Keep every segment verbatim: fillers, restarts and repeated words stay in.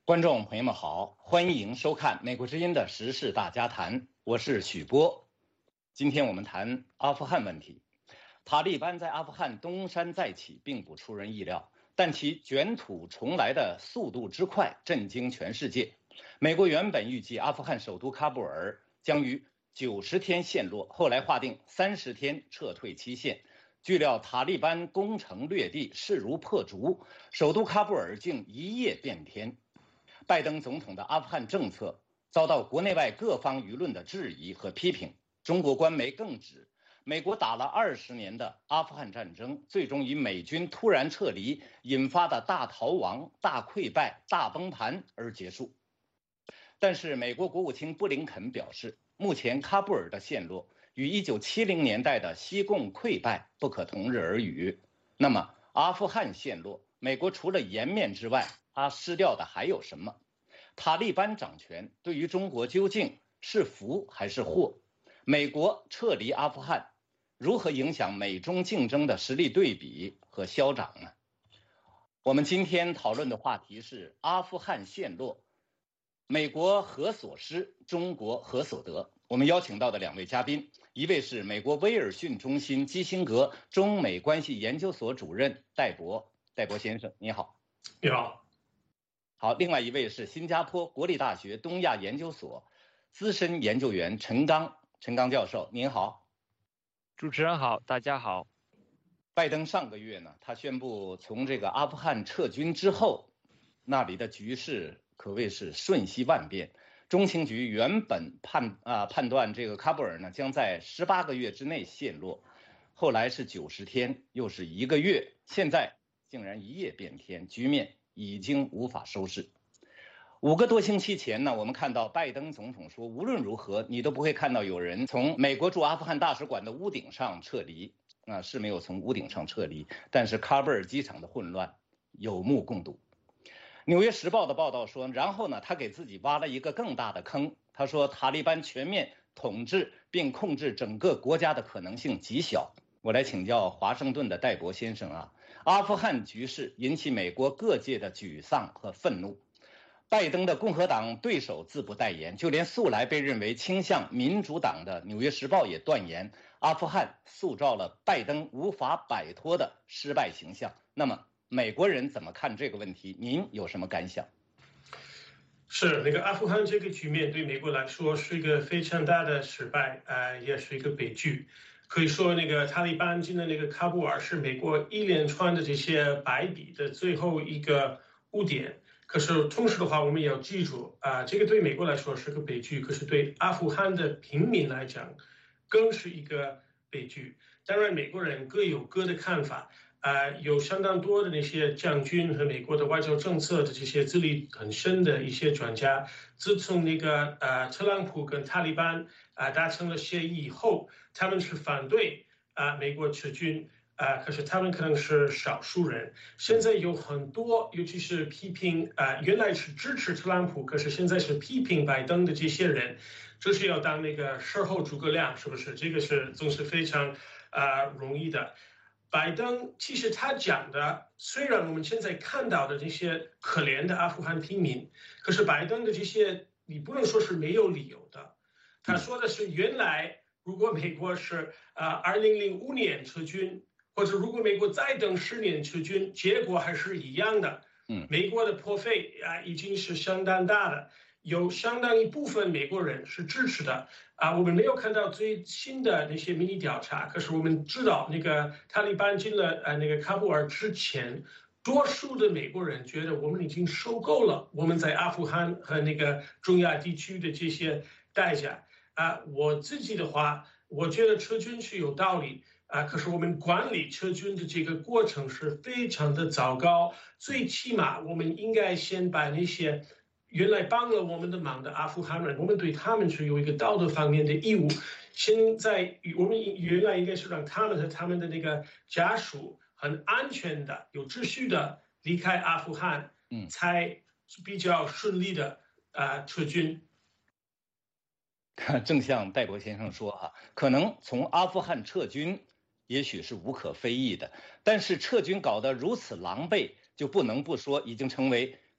观众朋友们好，欢迎收看美国之音的时事大家谈，我是许波。今天我们谈阿富汗问题。塔利班在阿富汗东山再起并不出人意料，但其卷土重来的速度之快震惊全世界。美国原本预计阿富汗首都喀布尔将于九十天陷落，后来划定三十天撤退期限。据料塔利班攻城略地，势如破竹，首都喀布尔竟一夜变天。拜登总统的阿富汗政策遭到国内外各方舆论的质疑和批评。中国官媒更指，美国打了二十年的阿富汗战争，最终以美军突然撤离引发的大逃亡、大溃败、大崩盘而结束。但是，美国国务卿布林肯表示，目前喀布尔的陷落与一九七零年代的西贡溃败不可同日而语。那么，阿富汗陷落，美国除了颜面之外，它失掉的还有什么？塔利班掌权对于中国究竟是福还是祸？美国撤离阿富汗如何影响美中竞争的实力对比和消长呢？我们今天讨论的话题是阿富汗陷落，美国何所失，中国何所得？我们邀请到的两位嘉宾，一位是美国威尔逊中心基辛格中美关系研究所主任戴博，戴博先生，你好。 你好。 好，另外一位是新加坡国立大学东亚研究所资深研究员陈刚，陈刚教授，您好。 主持人好，大家好。 拜登上个月呢，他宣布从这个阿富汗撤军之后，那里的局势可谓是瞬息万变。中情局原本判啊判断这个喀布尔呢将在十八个月之内陷落，后来是九十天，又是一个月，现在竟然一夜变天，局面已经无法收拾。五个多星期前呢，我们看到拜登总统说，无论如何你都不会看到有人从美国驻阿富汗大使馆的屋顶上撤离，啊是没有从屋顶上撤离，但是喀布尔机场的混乱有目共睹。纽约时报的报道说，然后呢，他给自己挖了一个更大的坑。他说，塔利班全面统治并控制整个国家的可能性极小。我来请教华盛顿的戴博先生啊，阿富汗局势引起美国各界的沮丧和愤怒。拜登的共和党对手自不待言，就连素来被认为倾向民主党的《纽约时报》也断言，阿富汗塑造了拜登无法摆脱的失败形象。那么，美国人怎么看这个问题？您有什么感想？ 是那个阿富汗这个局面对美国来说是一个非常大的失败，呃，也是一个悲剧。可以说，那个塔利班进的那个喀布尔是美国一连串的这些败笔的最后一个污点。可是同时的话，我们也要记住啊、呃，这个对美国来说是个悲剧，可是对阿富汗的平民来讲，更是一个悲剧。当然，美国人各有各的看法。呃，有相当多的那些将军和美国的外交政策的这些资历很深的一些专家，自从那个呃特朗普跟塔利班啊、呃、达成了协议以后，他们是反对啊、呃、美国撤军啊、呃，可是他们可能是少数人。现在有很多，尤其是批评啊、呃、原来是支持特朗普，可是现在是批评拜登的这些人，这是要当那个事后诸葛亮，是不是？这个是总是非常啊、呃、容易的。拜登其实他讲的，虽然我们现在看到的这些可怜的阿富汗平民，可是拜登的这些你不能说是没有理由的。他说的是，原来如果美国是啊二零零五年撤军，或者如果美国再等十年撤军，结果还是一样的。嗯，美国的破费啊已经是相当大的。有相当一部分美国人是支持的啊，我们没有看到最新的那些民意调查，可是我们知道那个塔利班进了呃那个喀布尔之前，多数的美国人觉得我们已经受够了我们在阿富汗和那个中亚地区的这些代价啊。我自己的话，我觉得撤军是有道理啊，可是我们管理撤军的这个过程是非常的糟糕，最起码我们应该先把那些原来帮了我们的忙的阿富汗人，我们对他们是有一个道德方面的义务。现在我们原来应该是让他们和他们的那个家属很安全的、有秩序的离开阿富汗，嗯，才比较顺利的啊、呃、撤军。 正像戴博先生说哈、啊，可能从阿富汗撤军也许是无可非议的，但是撤军搞得如此狼狈，就不能不说已经成为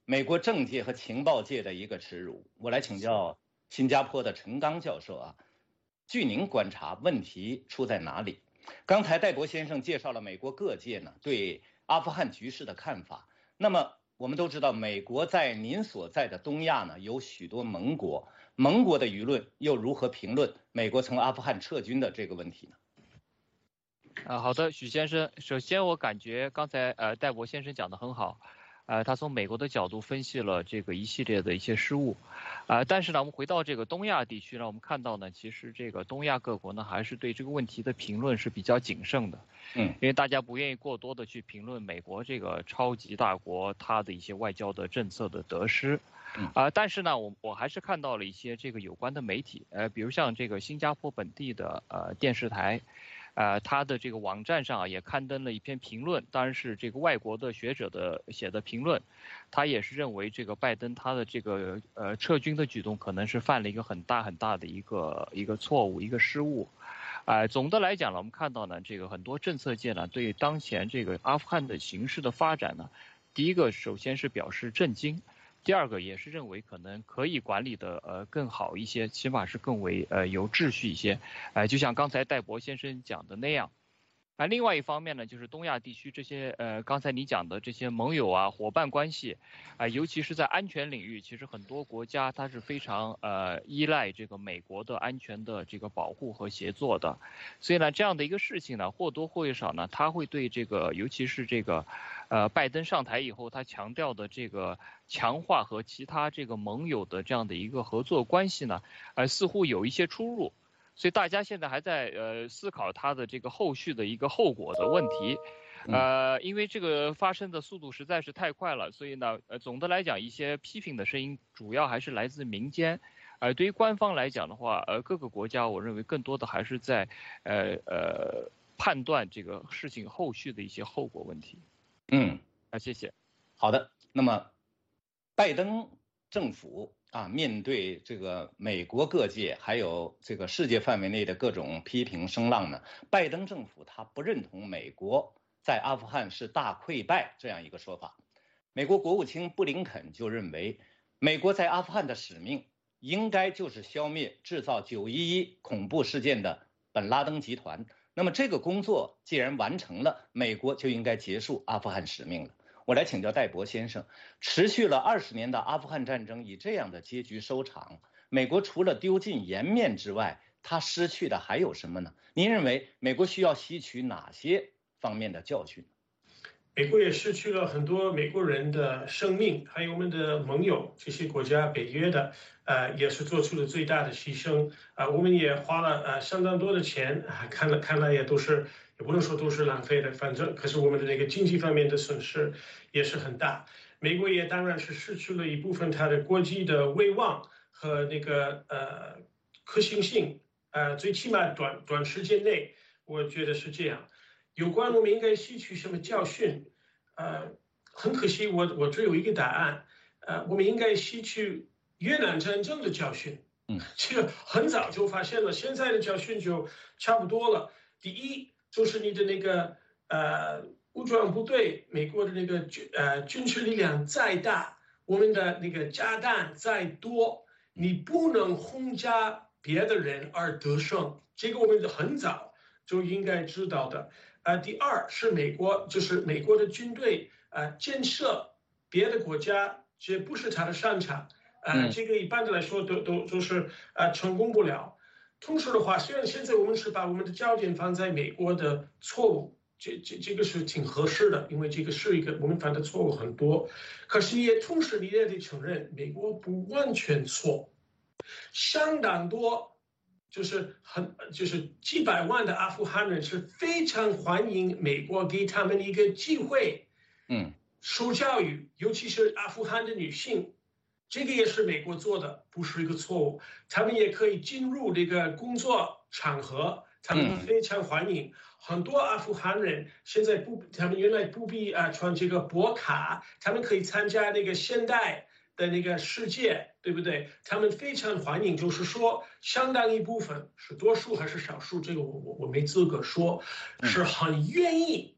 美国政界和情报界的一个耻辱。我来请教新加坡的陈刚教授啊，据您观察，问题出在哪里？刚才戴博先生介绍了美国各界呢对阿富汗局势的看法。那么我们都知道，美国在您所在的东亚呢有许多盟国，盟国的舆论又如何评论美国从阿富汗撤军的这个问题呢？ 啊，好的，许先生，首先我感觉刚才呃戴博先生讲得很好，呃，他从美国的角度分析了这个一系列的一些失误，呃，但是呢，我们回到这个东亚地区呢，我们看到呢，其实这个东亚各国呢还是对这个问题的评论是比较谨慎的， 嗯， 因为大家不愿意过多的去评论美国这个超级大国它的一些外交的政策的得失，啊、呃，但是呢，我我还是看到了一些这个有关的媒体，呃，比如像这个新加坡本地的呃电视台。呃，他的这个网站上啊也刊登了一篇评论，当然是这个外国的学者的写的评论，他也是认为这个拜登他的这个呃撤军的举动可能是犯了一个很大很大的一个一个错误一个失误，呃，总的来讲呢，我们看到呢，这个很多政策界呢对当前这个阿富汗的形势的发展呢，第一个首先是表示震惊。第二个也是认为可能可以管理的呃更好一些，起码是更为呃有秩序一些，呃就像刚才戴博先生讲的那样。啊，另外一方面呢，就是东亚地区这些呃，刚才你讲的这些盟友啊、伙伴关系，啊、呃，尤其是在安全领域，其实很多国家它是非常呃依赖这个美国的安全的这个保护和协作的，所以呢，这样的一个事情呢，或多或少呢，它会对这个，尤其是这个，呃，拜登上台以后，他强调的这个强化和其他这个盟友的这样的一个合作关系呢，呃，似乎有一些出入。所以大家现在还在呃思考它的这个后续的一个后果的问题，呃，因为这个发生的速度实在是太快了，所以呢，呃，总的来讲，一些批评的声音主要还是来自民间，呃，对于官方来讲的话，呃，各个国家我认为更多的还是在呃呃判断这个事情后续的一些后果问题。 嗯， 啊，谢谢。 好的，那么拜登政府啊，面对这个美国各界还有这个世界范围内的各种批评声浪呢，拜登政府他不认同美国在阿富汗是大溃败这样一个说法。美国国务卿布林肯就认为，美国在阿富汗的使命应该就是消灭制造九一一恐怖事件的本拉登集团。那么这个工作既然完成了，美国就应该结束阿富汗使命了。我来请教戴博先生，持续了二十年的阿富汗战争以这样的结局收场，美国除了丢尽颜面之外，它失去的还有什么呢？您认为美国需要吸取哪些方面的教训？ 美国也失去了很多美国人的生命，还有我们的盟友，这些国家北约的，呃，也是做出了最大的牺牲啊、呃。我们也花了呃相当多的钱，看了看来也都是，也不能说都是浪费的，反正可是我们的那个经济方面的损失也是很大。美国也当然是失去了一部分它的国际的威望和那个呃可行性，呃，最起码短短时间内，我觉得是这样。有关我们应该吸取什么教训？呃，很可惜我，我我只有一个答案。呃，我们应该吸取越南战争的教训。 嗯， 这个很早就发现了，现在的教训就差不多了。第一，就是你的那个呃武装部队，美国的那个军呃军事力量再大，我们的那个炸弹再多，你不能轰炸别的人而得胜。这个我们很早就应该知道的。呃，第二是美国，就是美国的军队，呃，建设别的国家，这不是他的擅长，呃，这个一般的来说都都都是呃成功不了。同时的话，虽然现在我们是把我们的焦点放在美国的错误，这这这个是挺合适的，因为这个是一个我们犯的错误很多，可是也同时你也得承认，美国不完全错，相当多。就是很就是几百万的阿富汗人是非常欢迎美国给他们一个机会， 嗯， 受教育，尤其是阿富汗的女性，这个也是美国做的，不是一个错误。他们也可以进入这个工作场合，他们非常欢迎。很多阿富汗人现在不，他们原来不必啊穿这个博卡，他们可以参加那个现代的那个世界，对不对？他们非常欢迎，就是说，相当一部分是多数还是少数，这个我我我没资格说，是很愿意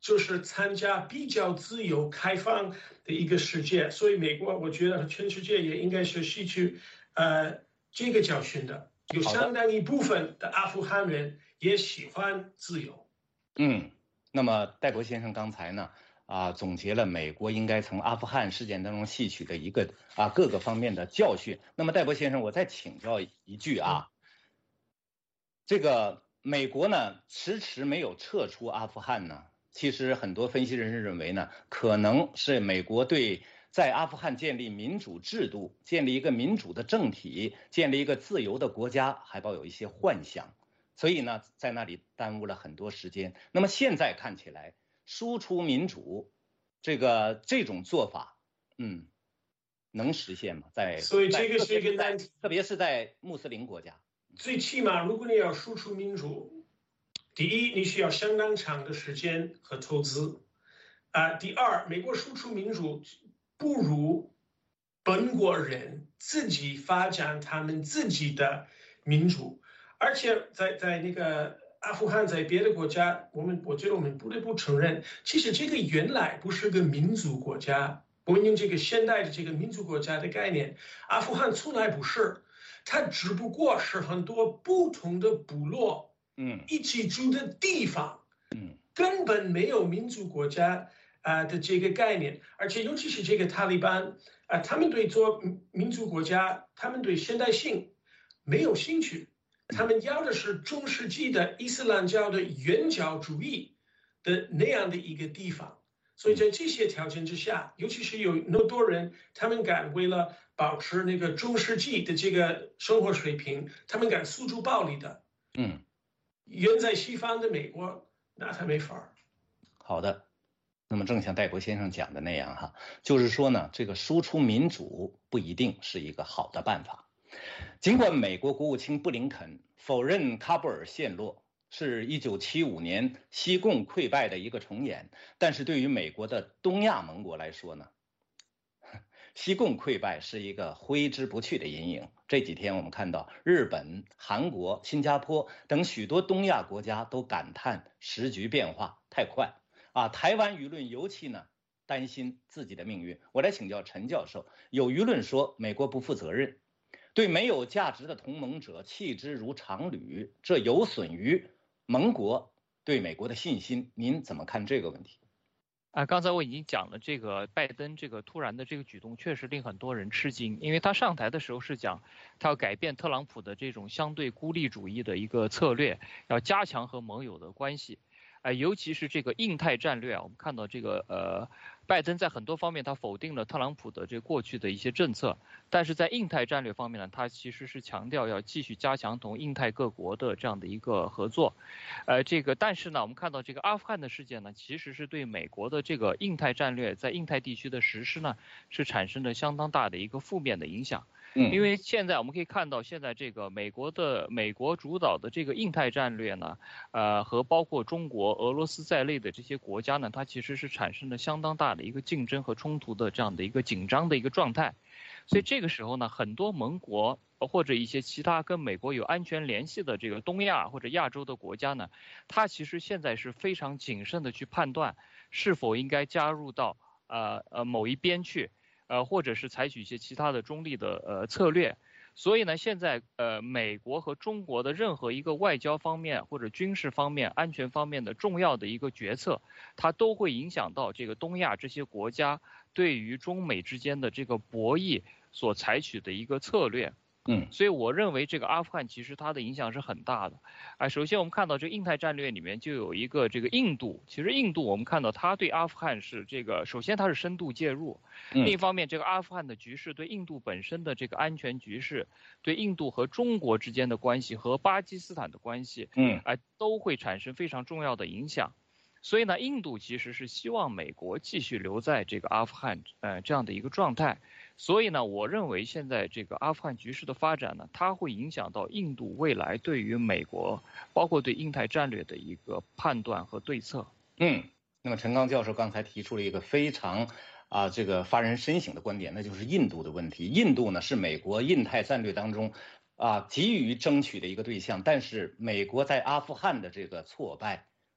就是参加比较自由开放的一个世界，所以美国我觉得全世界也应该是吸取呃这个教训的。有相当一部分的阿富汗人也喜欢自由。 嗯，那么戴博先生刚才呢啊总结了美国应该从阿富汗事件当中吸取的一个啊各个方面的教训。那么戴博先生，我再请教一句啊，这个美国呢迟迟没有撤出阿富汗呢？其实很多分析人士认为呢，可能是美国对在阿富汗建立民主制度、建立一个民主的政体、建立一个自由的国家还抱有一些幻想，所以呢，在那里耽误了很多时间。那么现在看起来，输出民主这个这种做法，嗯，能实现吗？在所以这个是一个难题， 特别是在穆斯林国家。 最起码，如果你要输出民主，第一，你需要相当长的时间和投资，啊、呃，第二，美国输出民主不如本国人自己发展他们自己的民主，而且在在那个阿富汗，在别的国家，我们我觉得我们不得不承认，其实这个原来不是个民族国家，我们用这个现代的这个民族国家的概念，阿富汗从来不是。它只不过是很多不同的部落，嗯，一起住的地方，嗯，根本没有民族国家啊、呃、的这个概念，而且尤其是这个塔利班啊、呃，他们对做民族国家，他们对现代性没有兴趣，他们要的是中世纪的伊斯兰教的原教主义的那样的一个地方。所以在这些条件之下，尤其是有那么多人，他们敢为了保持那个中世纪的这个生活水平，他们敢诉诸暴力的，嗯，远在西方的美国，那他没法。 好的，那么正像戴博先生讲的那样哈，就是说呢，这个输出民主不一定是一个好的办法。尽管美国国务卿布林肯否认喀布尔陷落是一九七五年西贡溃败的一个重演，但是对于美国的东亚盟国来说呢，西贡溃败是一个挥之不去的阴影。这几天我们看到日本、韩国、新加坡等许多东亚国家都感叹时局变化太快啊，台湾舆论尤其呢担心自己的命运。我来请教陈教授，有舆论说美国不负责任，对没有价值的同盟者弃之如常履，这有损于盟国对美国的信心，您怎么看这个问题？ 啊，刚才我已经讲了，这个拜登这个突然的这个举动确实令很多人吃惊，因为他上台的时候是讲他要改变特朗普的这种相对孤立主义的一个策略，要加强和盟友的关系，呃，尤其是这个印太战略啊，我们看到这个呃，拜登在很多方面他否定了特朗普的这过去的一些政策，但是在印太战略方面呢，他其实是强调要继续加强同印太各国的这样的一个合作，呃，这个但是呢，我们看到这个阿富汗的事件呢，其实是对美国的这个印太战略在印太地区的实施呢，是产生了相当大的一个负面的影响。因为现在我们可以看到，现在这个美国的美国主导的这个印太战略呢，呃，和包括中国、俄罗斯在内的这些国家呢，它其实是产生了相当大的一个竞争和冲突的这样的一个紧张的一个状态。所以这个时候呢，很多盟国或者一些其他跟美国有安全联系的这个东亚或者亚洲的国家呢，它其实现在是非常谨慎的去判断是否应该加入到呃呃某一边去。呃，或者是采取一些其他的中立的呃策略，所以呢，现在呃，美国和中国的任何一个外交方面或者军事方面、安全方面的重要的一个决策，它都会影响到这个东亚这些国家对于中美之间的这个博弈所采取的一个策略。嗯，所以我认为这个阿富汗其实它的影响是很大的。啊，首先我们看到这个印太战略里面就有一个这个印度，其实印度我们看到它对阿富汗是这个，首先它是深度介入，另一方面这个阿富汗的局势对印度本身的这个安全局势，对印度和中国之间的关系和巴基斯坦的关系，嗯，啊，都会产生非常重要的影响。所以呢，印度其实是希望美国继续留在这个阿富汗呃这样的一个状态。所以呢，我认为现在这个阿富汗局势的发展呢，它会影响到印度未来对于美国，包括对印太战略的一个判断和对策。 嗯，那么陈刚教授刚才提出了一个非常啊这个发人深省的观点，那就是印度的问题。印度呢是美国印太战略当中啊急于争取的一个对象，但是美国在阿富汗的这个挫败，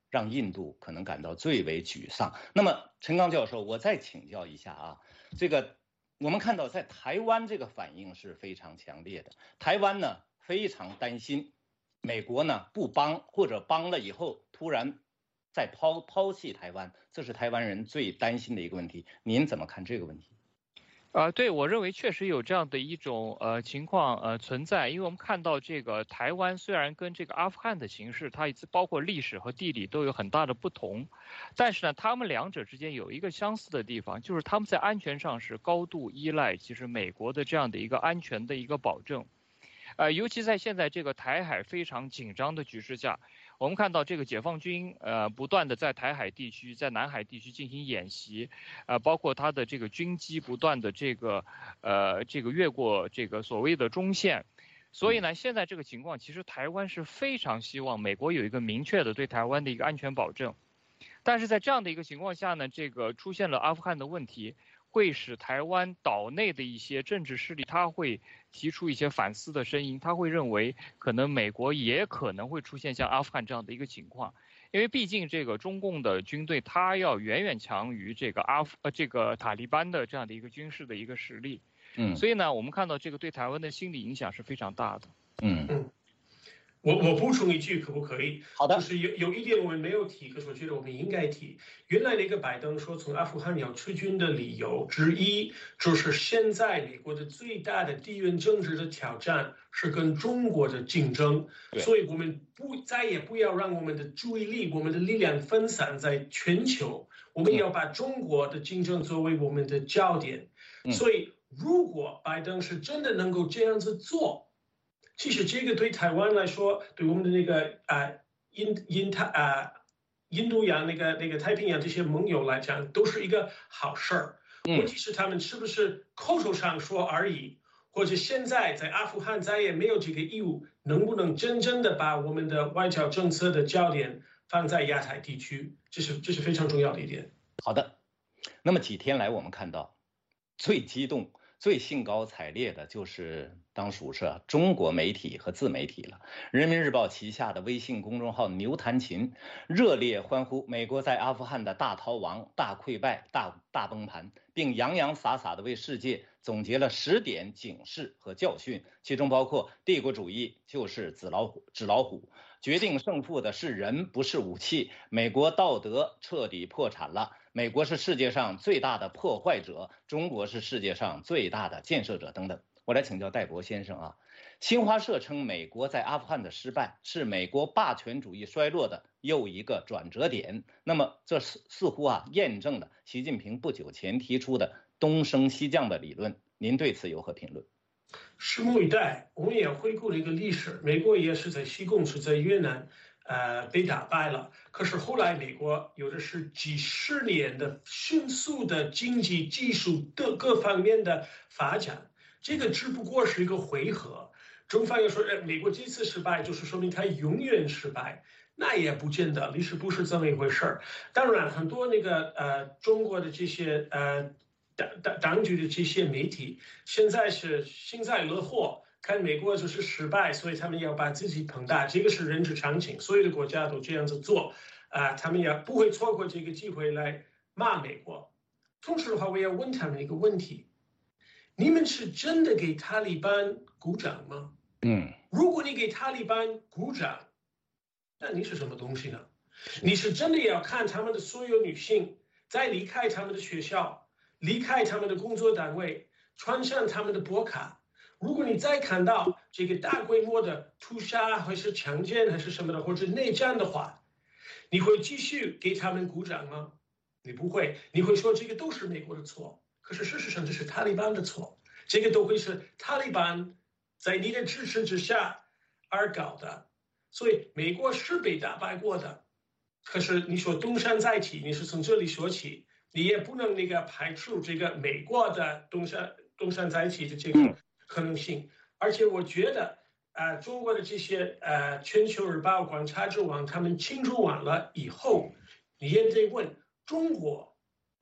让印度可能感到最为沮丧。那么陈刚教授，我再请教一下啊，这个我们看到在台湾这个反应是非常强烈的，台湾呢非常担心美国呢不帮，或者帮了以后突然再抛抛弃台湾，这是台湾人最担心的一个问题。您怎么看这个问题？ 呃，对，我认为确实有这样的一种呃情况呃存在，因为我们看到这个台湾虽然跟这个阿富汗的形势，它包括历史和地理都有很大的不同，但是呢，他们两者之间有一个相似的地方，就是他们在安全上是高度依赖其实美国的这样的一个安全的一个保证，呃，尤其在现在这个台海非常紧张的局势下。我们看到这个解放军呃不断的在台海地区、在南海地区进行演习，呃，包括他的这个军机不断的这个呃这个越过这个所谓的中线，所以呢，现在这个情况其实台湾是非常希望美国有一个明确的对台湾的一个安全保证，但是在这样的一个情况下呢，这个出现了阿富汗的问题。会使台湾岛内的一些政治势力，他会提出一些反思的声音，他会认为可能美国也可能会出现像阿富汗这样的一个情况，因为毕竟这个中共的军队，它要远远强于这个阿富呃这个塔利班的这样的一个军事的一个实力，嗯，所以呢，我们看到这个对台湾的心理影响是非常大的， 嗯嗯。我我补充一句可不可以？ 好的， 就是有有一点我们没有提，可是我觉得我们应该提。原来那个拜登说从阿富汗要出军的理由之一，就是现在美国的最大的地缘政治的挑战是跟中国的竞争，所以我们不再也不要让我们的注意力、我们的力量分散在全球，我们要把中国的竞争作为我们的焦点。所以，如果拜登是真的能够这样子做，其实这个对台湾来说，对我们的那个啊、呃、印印太啊印度洋那个那个太平洋这些盟友来讲，都是一个好事儿。问题是他们是不是口头上说而已，或者现在在阿富汗再也没有这个义务，能不能真正的把我们的外交政策的焦点放在亚太地区？这是这是非常重要的一点。 好的，那么几天来我们看到最激动。最兴高采烈的就是当属是中国媒体和自媒体了。人民日报旗下的微信公众号牛弹琴热烈欢呼美国在阿富汗的大逃亡、大溃败、大大崩盘，并洋洋洒洒的为世界总结了十点警示和教训，其中包括帝国主义就是纸老虎，纸老虎，决定胜负的是人不是武器，美国道德彻底破产了，美国是世界上最大的破坏者，中国是世界上最大的建设者等等。我来请教戴博先生啊，新华社称美国在阿富汗的失败是美国霸权主义衰落的又一个转折点，那么这似似乎啊验证了习近平不久前提出的东升西降的理论，您对此有何评论？ 拭目以待，我们也回顾了一个历史，美国也是在西贡是在越南呃，被打败了。可是后来美国有的是几十年的迅速的经济、技术的各方面的发展，这个只不过是一个回合。中方又说，哎，美国这次失败就是说明它永远失败，那也不见得，历史不是这么一回事儿。当然，很多那个呃中国的这些呃当当当局的这些媒体，现在是幸灾乐祸。看美国就是失败，所以他们要把自己捧大，这个是人之常情，所有的国家都这样子做，啊、呃，他们也不会错过这个机会来骂美国。同时的话，我要问他们一个问题：你们是真的给塔利班鼓掌吗？ 嗯， 如果你给塔利班鼓掌，那你是什么东西呢？你是真的要看他们的所有女性在离开他们的学校，离开他们的工作单位，穿上他们的博卡。如果你再看到这个大规模的屠杀，还是强奸，还是什么的，或者内战的话，你会继续给他们鼓掌吗？你不会，你会说这个都是美国的错。可是事实上，这是塔利班的错，这个都会是塔利班在你的支持之下而搞的。所以美国是被打败过的。可是你说东山再起，你是从这里说起，你也不能那个排除这个美国的东山东山再起的这个可能性。而且我觉得，呃，中国的这些呃全球日报、观察者网，他们庆祝完了以后，你也得问中国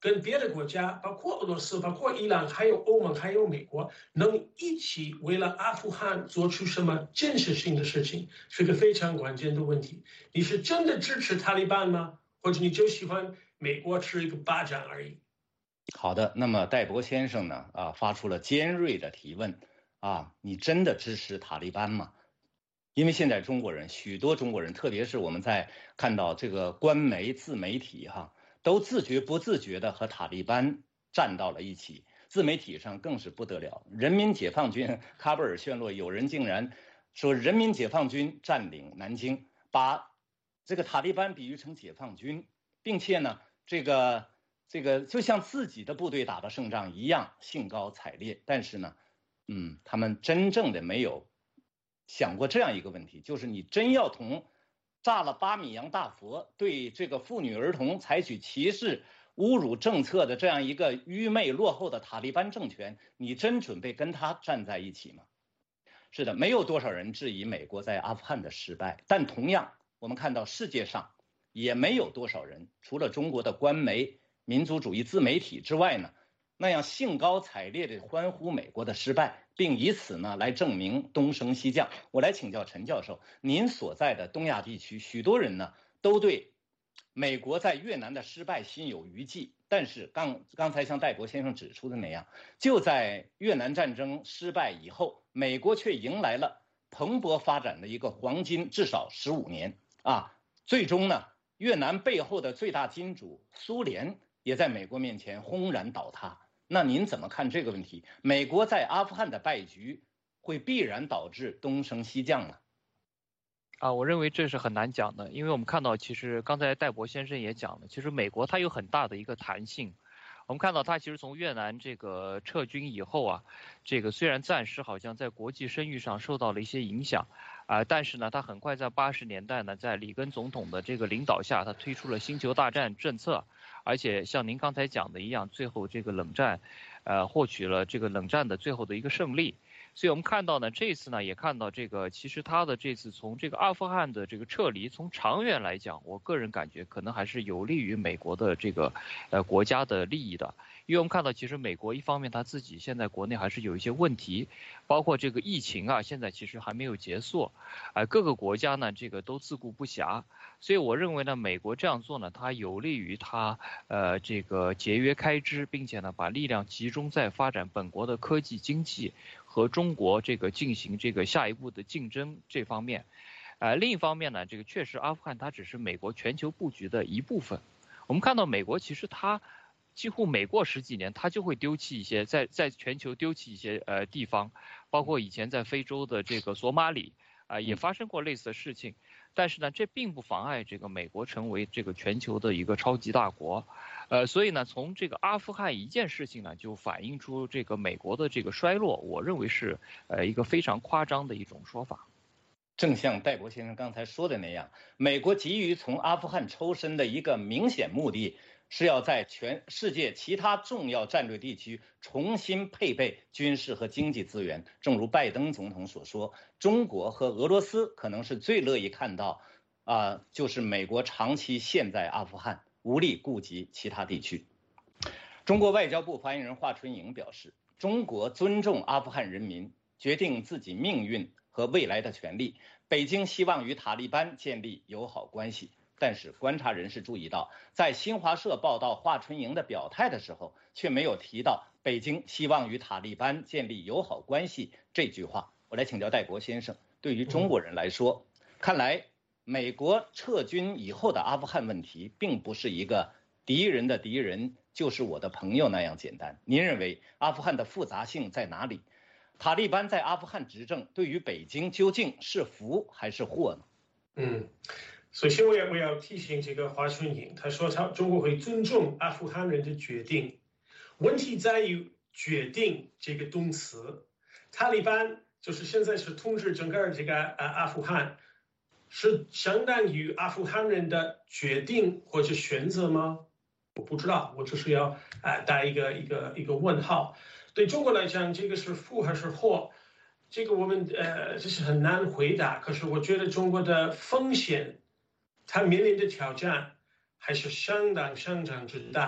跟别的国家，包括俄罗斯、包括伊朗、还有欧盟、还有美国，能一起为了阿富汗做出什么建设性的事情，是个非常关键的问题。你是真的支持塔利班吗？或者你就喜欢美国吃一个巴掌而已？ 好的，那么戴博先生呢？啊，发出了尖锐的提问啊，你真的支持塔利班吗？因为现在中国人，许多中国人，特别是我们在看到这个官媒、自媒体哈，都自觉不自觉的和塔利班站到了一起。自媒体上更是不得了，人民解放军喀布尔陷落，有人竟然说人民解放军占领南京，把这个塔利班比喻成解放军，并且呢，这个这个就像自己的部队打了胜仗一样兴高采烈。但是呢，嗯，他们真正的没有想过这样一个问题，就是你真要同炸了八米洋大佛，对这个妇女儿童采取歧视侮辱政策的这样一个愚昧落后的塔利班政权，你真准备跟他站在一起吗？是的，没有多少人质疑美国在阿富汗的失败，但同样我们看到世界上也没有多少人，除了中国的官媒、民族主义自媒体之外呢，那样兴高采烈地欢呼美国的失败，并以此呢来证明东升西降。我来请教陈教授，您所在的东亚地区，许多人呢都对美国在越南的失败心有余悸，但是刚刚才像戴博先生指出的那样，就在越南战争失败以后，美国却迎来了蓬勃发展的一个黄金至少十五年啊，最终呢，越南背后的最大金主苏联也在美国面前轰然倒塌。那您怎么看这个问题？美国在阿富汗的败局会必然导致东升西降呢？ 啊，我认为这是很难讲的，因为我们看到，其实刚才戴博先生也讲了，其实美国它有很大的一个弹性。我们看到它其实从越南这个撤军以后啊，这个虽然暂时好像在国际声誉上受到了一些影响，啊、呃，但是呢，它很快在八十年代呢，在里根总统的这个领导下，它推出了星球大战政策，而且像您刚才讲的一样，最后这个冷战，呃，获取了这个冷战的最后的一个胜利。所以我们看到呢，这次呢也看到这个，其实他的这次从这个阿富汗的这个撤离，从长远来讲，我个人感觉可能还是有利于美国的这个呃国家的利益的。因为我们看到，其实美国一方面他自己现在国内还是有一些问题，包括这个疫情啊，现在其实还没有结束，呃，各个国家呢这个都自顾不暇，所以我认为呢，美国这样做呢，它有利于它呃这个节约开支，并且呢把力量集中在发展本国的科技经济和中国这个进行这个下一步的竞争这方面。呃，另一方面呢，这个确实阿富汗它只是美国全球布局的一部分。我们看到美国其实它几乎每过十几年，它就会丢弃一些在在全球丢弃一些呃地方，包括以前在非洲的这个索马里啊、呃、也发生过类似的事情。但是呢，这并不妨碍这个美国成为这个全球的一个超级大国，呃，所以呢，从这个阿富汗一件事情呢，就反映出这个美国的这个衰落，我认为是呃一个非常夸张的一种说法。 正像戴博先生刚才说的那样，美国急于从阿富汗抽身的一个明显目的，是要在全世界其他重要战略地区重新配备军事和经济资源。正如拜登总统所说，中国和俄罗斯可能是最乐意看到，啊、呃，就是美国长期陷在阿富汗，无力顾及其他地区。中国外交部发言人华春莹表示，中国尊重阿富汗人民决定自己命运和未来的权利。北京希望与塔利班建立友好关系。但是观察人士注意到，在新华社报道华春莹的表态的时候，却没有提到北京希望与塔利班建立友好关系这句话。我来请教戴博先生，对于中国人来说，看来美国撤军以后的阿富汗问题，并不是一个敌人的敌人就是我的朋友那样简单。您认为阿富汗的复杂性在哪里？塔利班在阿富汗执政对于北京究竟是福还是祸呢？ 嗯，首先我要我要提醒这个华春莹，他说他中国会尊重阿富汗人的决定，问题在于决定这个动词。塔利班就是现在是统治整个这个呃阿富汗，是相当于阿富汗人的决定或者选择吗？我不知道，我只是要啊打一个一个一个问号。对中国来讲，这个是福还是祸？这个我们呃这是很难回答。可是我觉得中国的风险，它面临的挑战还是相当相当之大。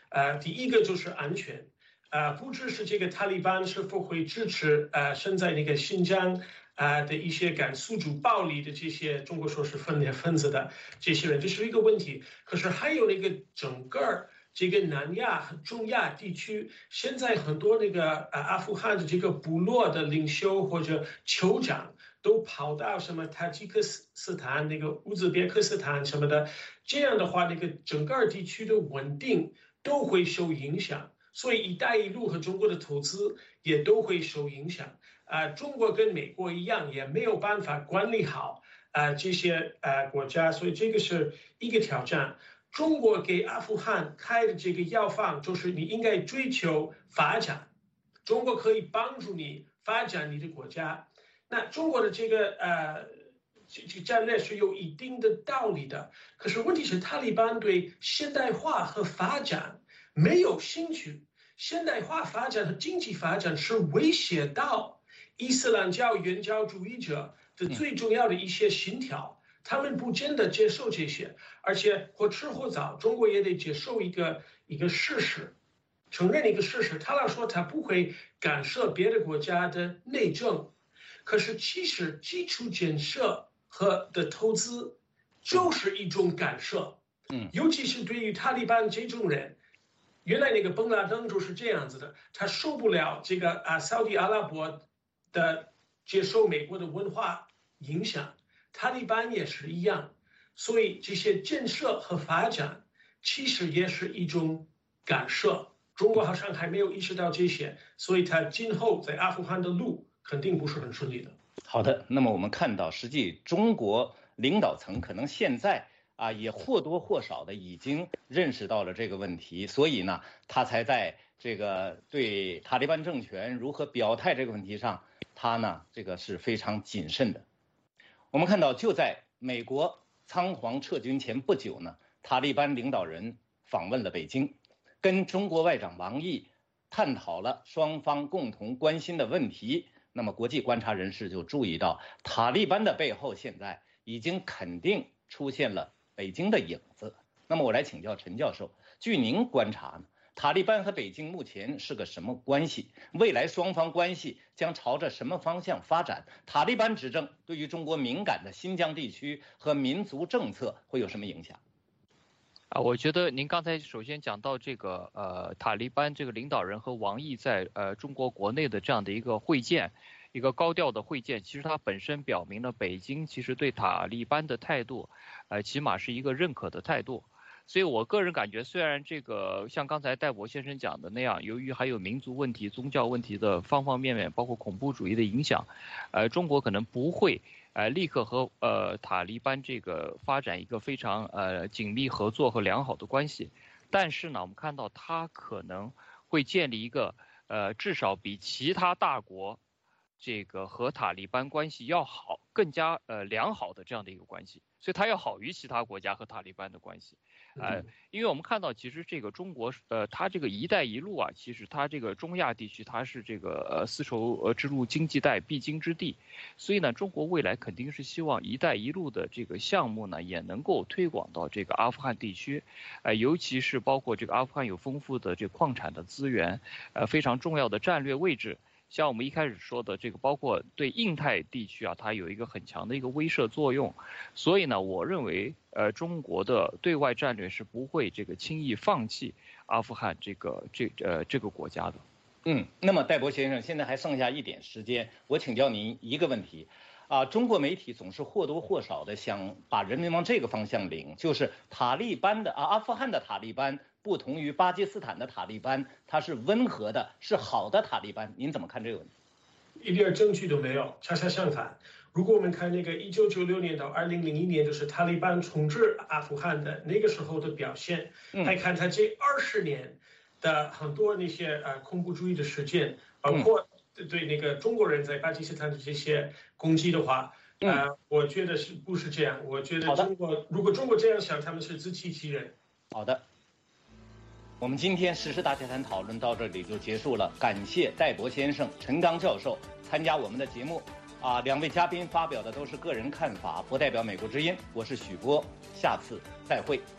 呃，第一个就是安全，呃，不只是这个塔利班是否会支持呃身在那个新疆啊、呃、的一些敢诉诸暴力的这些中国说是分裂分子的这些人，这是一个问题。可是还有那个整个这个南亚和中亚地区，现在很多那个呃阿富汗的这个部落的领袖或者酋长都跑到什么塔吉克斯坦、那个乌兹别克斯坦什么的，这样的话，那个整个地区的稳定都会受影响。所以“一带一路”和中国的投资也都会受影响。啊、呃，中国跟美国一样，也没有办法管理好啊、呃、这些呃国家，所以这个是一个挑战。中国给阿富汗开的这个药方就是你应该追求发展，中国可以帮助你发展你的国家。那中国的这个呃这这战略是有一定的道理的，可是问题是塔利班对现代化和发展没有兴趣，现代化发展和经济发展是威胁到伊斯兰教原教主义者的最重要的一些信条。他们不真的接受这些，而且或迟或早，中国也得接受一个一个事实，承认一个事实。他老说他不会干涉别的国家的内政，可是其实基础建设和的投资就是一种干涉，嗯，尤其是对于塔利班这种人，原来那个本拉登就是这样子的，他受不了这个啊，沙特阿拉伯的接受美国的文化影响。塔利班也是一样，所以这些建设和发展其实也是一种干涉。中国好像还没有意识到这些，所以他今后在阿富汗的路肯定不是很顺利的。 好的，那么我们看到，实际中国领导层可能现在啊也或多或少的已经认识到了这个问题，所以呢，他才在这个对塔利班政权如何表态这个问题上，他呢这个是非常谨慎的。我们看到，就在美国仓皇撤军前不久呢，塔利班领导人访问了北京，跟中国外长王毅探讨了双方共同关心的问题。那么，国际观察人士就注意到，塔利班的背后现在已经肯定出现了北京的影子。那么，我来请教陈教授，据您观察呢，塔利班和北京目前是个什么关系？未来双方关系将朝着什么方向发展？塔利班执政对于中国敏感的新疆地区和民族政策会有什么影响？ 啊，我觉得您刚才首先讲到这个呃塔利班这个领导人和王毅在呃中国国内的这样的一个会见，一个高调的会见，其实它本身表明了北京其实对塔利班的态度，呃起码是一个认可的态度。所以我个人感觉，虽然这个像刚才戴博先生讲的那样，由于还有民族问题、宗教问题的方方面面，包括恐怖主义的影响，呃，中国可能不会呃立刻和呃塔利班这个发展一个非常呃紧密合作和良好的关系，但是呢，我们看到它可能会建立一个呃至少比其他大国这个和塔利班关系要好、更加呃良好的这样的一个关系，所以它要好于其他国家和塔利班的关系。呃，因为我们看到，其实这个中国，呃，它这个“一带一路”啊，其实它这个中亚地区，它是这个呃丝绸之路经济带必经之地，所以呢，中国未来肯定是希望“一带一路”的这个项目呢，也能够推广到这个阿富汗地区，呃，尤其是包括这个阿富汗有丰富的这个矿产的资源，呃，非常重要的战略位置。像我们一开始说的这个，包括对印太地区啊，它有一个很强的一个威慑作用，所以呢，我认为，呃，中国的对外战略是不会这个轻易放弃阿富汗这个这呃这个国家的。 嗯，那么戴博先生，现在还剩下一点时间，我请教您一个问题。啊，中国媒体总是或多或少的想把人民往这个方向领，就是塔利班的啊，阿富汗的塔利班不同于巴基斯坦的塔利班，它是温和的，是好的塔利班。您怎么看这个问题？ 一点证据都没有，恰恰相反。如果我们看那个一九九六年到二零零一年，就是塔利班统治阿富汗的那个时候的表现，再看他这二十年的很多那些呃恐怖主义的事件，包括对那个中国人在巴基斯坦的这些攻击的话，呃，我觉得是不是这样？我觉得中国如果中国这样想，他们是自欺欺人。 好的。我们今天时事大家谈讨论到这里就结束了，感谢戴博先生、陈刚教授参加我们的节目。啊，两位嘉宾发表的都是个人看法，不代表美国之音。我是许波，下次再会。